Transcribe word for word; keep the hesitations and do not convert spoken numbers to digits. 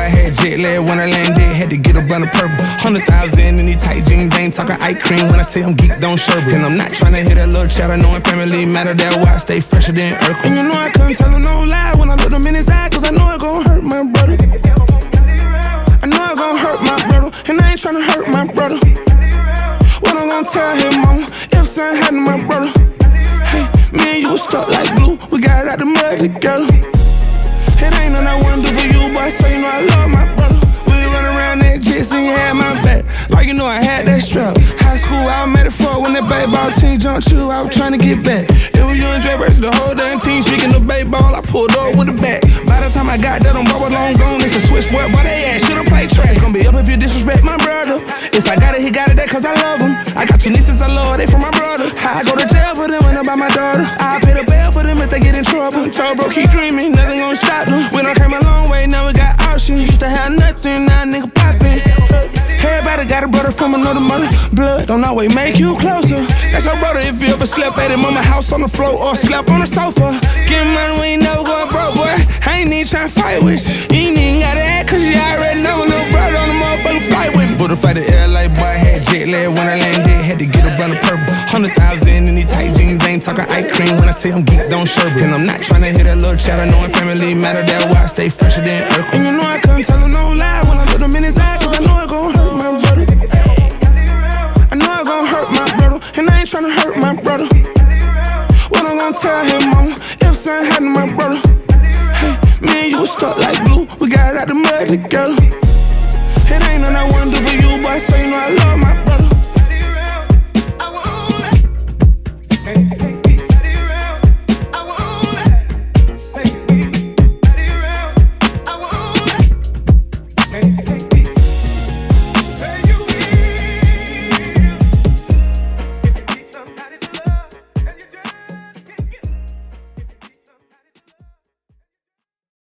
boy, I had jet lag when I landed. Had to get up on the purple. Hundred thousand in these tight jeans. Ain't talking eye cream when I say I'm geeked on sherbet. And I'm not trying to hit that little chatter, knowing family matter. That why I stay fresher than Urkel. And you know I couldn't tell her no lie when I looked him in his eye, cause I know it gon' hurt my brother. I know it gon' hurt my brother, and I ain't tryna hurt my brother. What I'm gon' tell him, mama, if something happened to my brother? Hey, me and you was stuck like glue, we got it out the mud together. It ain't nothing I wanna do for you, boy, so you know I love my brother. We run around that jet, so you had my back, like you know I had that strap. High school, I was made it for when that baseball team jumped you, I was tryna get back. It was you and Dre versus the whole damn team. Speaking of baseball, I pulled up with the bat. By the time I got that, I'm bubble long gone. It's a switch boy, boy, they ass should've played trash. Gonna be up if you disrespect my brother. If I got it, he got it, that cause I love him. I got two nieces I love, they from my brothers. I go to jail for them when I'm by my daughter. I pay the bail for them if they get in trouble. Told bro, keep dreaming, nothing gon' stop them. We done came a long way, now we got options. Used to have nothing, now nigga poppin'. Everybody got a brother from another mother. Blood don't always make you closer. That's your brother if you ever slept at his mama house on the floor or slept on the sofa. Get money, we ain't never going broke, boy. I ain't even tryna fight with you. You ain't even gotta act, cause you already know my little brother on the motherfucking flight with me. But if I the L A boy, I had jet lag when I landed. Had to get up on the purple. Hundred thousand in these tight jeans. Ain't talking eye cream when I say I'm geeked on sherbet. And I'm not tryna hit that little chatter, knowing family matter. That why I stay fresher than Urkel. And you know I couldn't tell her no lie when I looked him in his eye, cause I know it gon' hurt my brother. I know it gon' hurt my brother, and I ain't tryna hurt my brother. What I'm gon' tell him, mama, if something happened to my brother? Hey, me and you was stuck like glue, we got it out the mud together. It ain't nothing I wanna do for you, boy, so you know I love my brother.